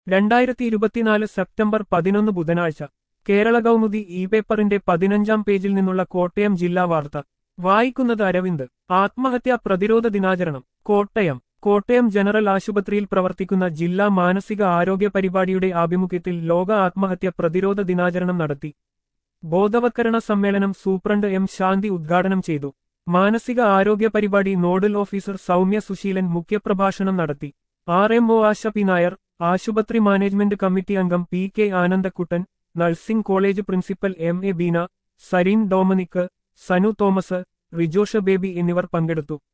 2024 September 11 ബുധനാഴ്ച Kerala Kaumudi E പേപ്പറിന്റെ 15-ാം പേജിൽ നിന്നുള്ള കോട്ടയം ജില്ലാ വാർത്ത വായിക്കുന്നത് അരവിന്ദ്. ആത്മഹത്യാ പ്രതിരോധ ദിനാചരണം കോട്ടയം. കോട്ടയം ജനറൽ ആശുപത്രിയിൽ പ്രവർത്തിക്കുന്ന ജില്ലാ മാനസിക ആരോഗ്യ പരിപാടിയുടെ ആഭിമുഖ്യത്തിൽ ലോക ആത്മഹത്യ പ്രതിരോധ ദിനാചരണം നടത്തി. ബോധവത്കരണ സമ്മേളനം സൂപ്രണ്ട് എം ശാന്തി ഉദ്ഘാടനം ചെയ്തു. മാനസിക ആരോഗ്യ പരിപാടി നോഡൽ ഓഫീസർ സൗമ്യ സുശീലൻ മുഖ്യപ്രഭാഷണം നടത്തി. RMO ആശ പി നായർ, ആശുപത്രി മാനേജ്മെന്റ് കമ്മിറ്റി അംഗം PK Anandakkuttan, nursing college principal MA Beena, Sareen Dominic, Sanu Thomas, Rijosha Baby എന്നിവർ പങ്കെടുത്തു.